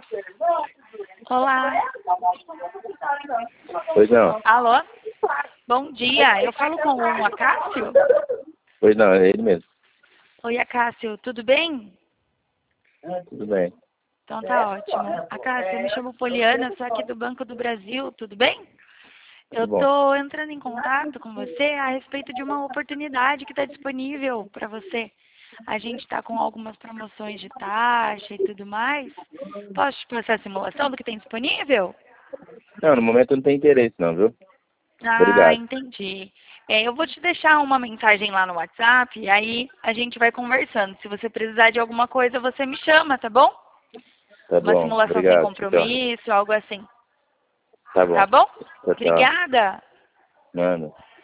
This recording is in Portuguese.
Olá. Pois não. Alô? Bom dia. Eu falo com o Acácio? Pois não, é ele mesmo. Oi, Acácio. Tudo bem? Tudo bem. Então tá ótimo. Acácio, eu me chamo Poliana, sou aqui do Banco do Brasil. Tudo bem? Eu Tudo bom. tô entrando em contato com você a respeito de uma oportunidade que está disponível para você. A gente está com algumas promoções de taxa e tudo mais. Posso te passar a simulação do que tem disponível? Não, no momento eu não tenho interesse não, viu? Ah, Obrigado. entendi. Eu vou te deixar uma mensagem lá no WhatsApp e aí a gente vai conversando. Se você precisar de alguma coisa, você me chama, tá bom? Tá Uma bom. simulação sem Obrigado. Tchau. compromisso, algo assim. Tá bom. Tá bom? Tchau, tchau. Obrigada. Mano.